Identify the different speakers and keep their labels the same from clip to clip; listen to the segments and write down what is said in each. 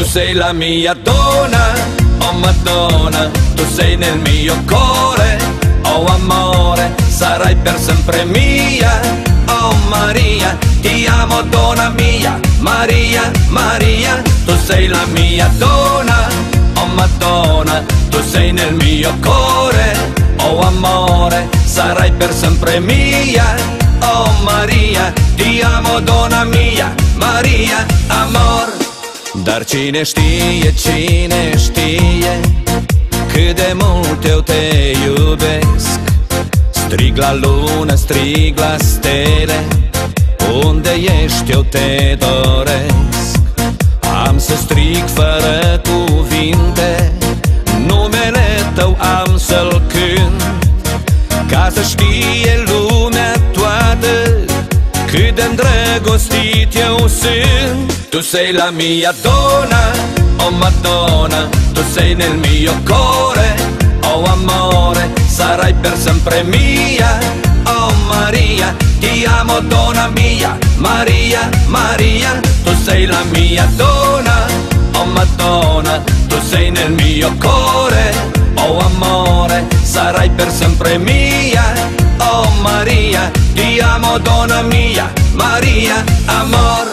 Speaker 1: sei la mia donna, oh Madonna, tu sei nel mio cuore, oh amore, sarai per sempre mia, oh Maria, ti amo donna mia, Maria, Maria, tu sei la mia donna, oh Madonna, tu sei nel mio cuore, oh amore, sarai per sempre mia, oh Maria, ti amo donna mia, Maria, amor. Dar cine știe, cine știe cât de mult eu te iubesc. Strig la lună, strig la stele, unde ești eu te doresc. Am să strig fără cuvinte, numele tău am să-l cânt, ca să știe lumea toată cât de îndrăgostit eu sunt. Tu sei la mia donna, oh Madonna, tu sei nel mio cuore, oh amore, sarai per sempre mia, oh Maria, ti amo donna mia, Maria, Maria, tu sei la mia donna, oh Madonna, tu sei nel mio cuore, oh amore, sarai per sempre mia, oh Maria, ti amo donna mia, Maria, amor.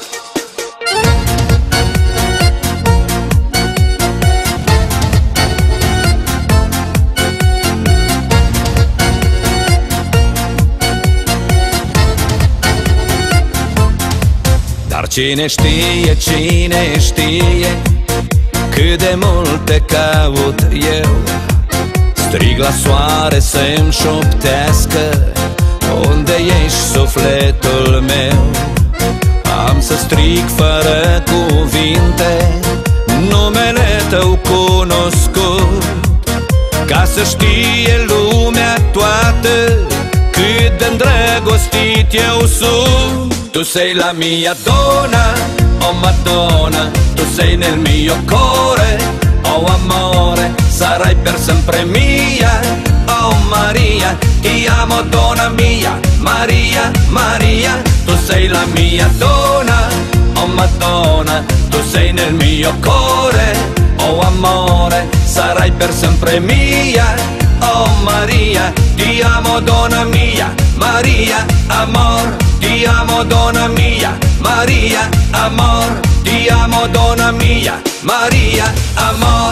Speaker 1: Dar cine știe, cine știe cât de mult te caut eu. Strig la soare să-mi șoptească unde ești sufletul meu. Am să strig fără cuvinte numele tău cunoscut, ca să știe lumea toată cât de îndrăgostit eu sunt. Tu sei la mia donna, oh Madonna, tu sei nel mio cuore, oh amore, sarai per sempre mia, oh Maria, ti amo donna mia, Maria, Maria, tu sei la mia donna, oh Madonna, tu sei nel mio cuore, oh amore, sarai per sempre mia, oh Maria, ti amo donna mia, Maria, amor. Ti amo donna mia, Maria, amor. Ti amo donna mia, Maria, amor.